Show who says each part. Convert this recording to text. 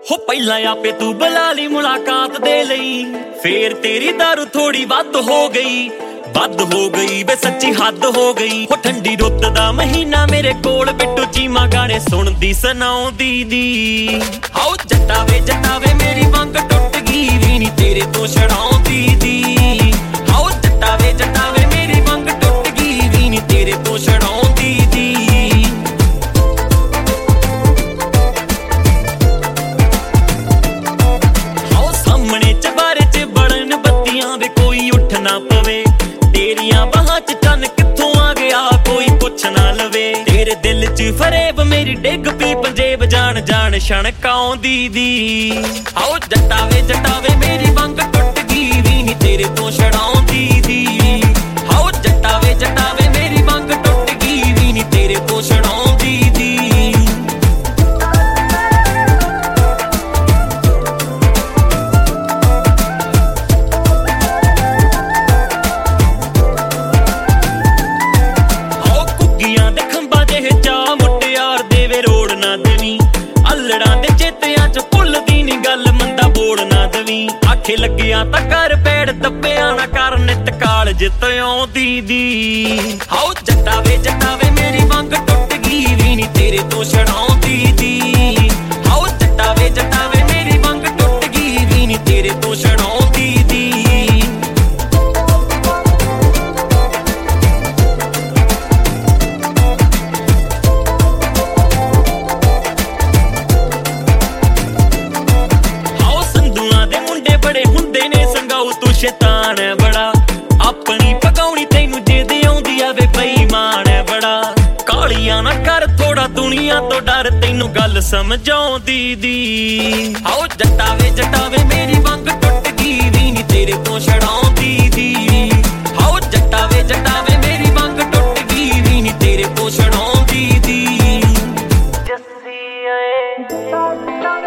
Speaker 1: ਹੋ ਪਹਿਲਾਂ ਆਪੇ ਤੂੰ ਬੁਲਾ ਲਈ ਮੁਲਾਕਾਤ ਦੇ ਲਈ, ਫੇਰ ਤੇਰੀ ਦਾਰੂ ਥੋੜੀ ਵੱਧ ਹੋ ਗਈ ਵੇ ਸੱਚੀ ਹੱਦ ਹੋ ਗਈ। ਹੋ ਠੰਡੀ ਰੁੱਤ ਦਾ ਮਹੀਨਾ ਮੇਰੇ ਕੋਲ ਬਿੱਟੂ ਚੀਮਾ ਗਾਣੇ ਸੁਣਦੀ ਸੁਣਾਉਂਦੀ ਦੀ। ਹਾਓ ਜੱਟਾ ਵੇ ਮੇਰੀ ਵੰਗ ਟੁੱਟ ਗਈ ਵੀ ਨੀ ਤੇਰੇ ਤੋਂ ਛੜਾਉਂਦੀ ਦੀ। ਹਾਓ ਜੱਟਾ ਵੇ ਮੇਰੀ ਵੰਗ ਟੁੱਟ ਗਈ ਵੀ ਨੀ ਤੇਰੇ ਤੋਂ ਛੜਾਉਂਦੀ ਦੀ। ਹਾਓ ਸਾਹਮਣੇ ਚਬਾਰੇ ਚ ਬੜਨ ਬੱਤੀਆਂ ਵੇ ਕੋਈ ਉੱਠ ਨਾ ਪਵੇ, ਤੇਰੀਆਂ ਬਾਹਾਂ ਚ ਚੰਨ ਕਿੱਥੋਂ ਆ ਗਿਆ ਕੋਈ ਪੁੱਛ ਨਾ ਲਵੇ। ਤੇਰੇ ਦਿਲ ਚ ਫਰੇਬ ਮੇਰੀ ਡਿੱਗ ਪਈ ਪੰਜੇਬ ਜਾਣ ਛਣਕਾਉਂਦੀ ਦੀ। ਆਓ ਜੱਟਾ ਵੇ ਮੇਰੀ ਵੰਗ ਟੁੱਟ ਗਈ ਵੀ ਨੀ ਤੇਰੇ ਤੋਂ ਛੜਾਉਂਦੀ ਦੀ। ਆਓ ਜੱਟਾ ਵੇ ਮੇਰੀ ਵੰਗ ਟੁੱਟ ਗਈ ਵੀ ਨੀ ਤੇਰੇ ਤੋਂ ਛੜਾਉਂਦੀ ਦੀ। ਆਖੇ ਲੱਗਿਆ ਤਾਂ ਕਰ ਪੇੜ ਦੱਬਿਆਂ ਨਾ ਕਰ ਨਿੱਤ ਕਾਲਜ ਤੋਂ ਆਉਂਦੀ ਦੀ। ਹਾਓ ਜੱਟਾ ਵੇ ਮੇਰੀ ਵੰਗ ਟੁੱਟ ਗਈ ਵੀ ਨੀ ਤੇਰੇ ਤੋਂ ਛੜਾਉਂਦੀ ਦੀ। ਹਾਓ ਜੱਟਾ ਵੇ ਮੇਰੀ ਵੰਗ ਟੁੱਟ ਗਈ ਵੀ ਨੀ ਤੇਰੇ ਤੋਂ ਛੜਾਉਂਦੀ ਦੀ। ਤੂੰ ਸ਼ੈਤਾਨ ਹੈ ਬੜਾ, ਆਪਣੀ ਪਕਾਉਣੀ ਤੈਨੂੰ ਜਿੱਦ ਆਉਂਦੀ ਆ ਵੇ ਬੇਈਮਾਨ ਹੈ ਬੜਾ। ਕਾਲੀਆਂ ਨਾ ਕਰ ਥੋੜਾ ਦੁਨੀਆ ਤੋਂ ਡਰ ਤੈਨੂੰ ਗੱਲ ਸਮਝਾਉਂਦੀ ਦੀ। ਆਓ ਜੱਟਾ ਵੇ ਮੇਰੀ ਵੰਗ ਟੁੱਟ ਗਈ ਵੀ ਨੀ ਤੇਰੇ ਤੋਂ ਛੜਾਉਂਦੀ ਦੀ। ਆਓ ਜੱਟਾ ਵੇ ਮੇਰੀ ਵੰਗ ਟੁੱਟ ਗਈ ਵੀ ਨੀ ਤੇਰੇ ਤੋਂ ਛੜਾਉਂਦੀ ਦੀ। ਜੱਸੀ ਏ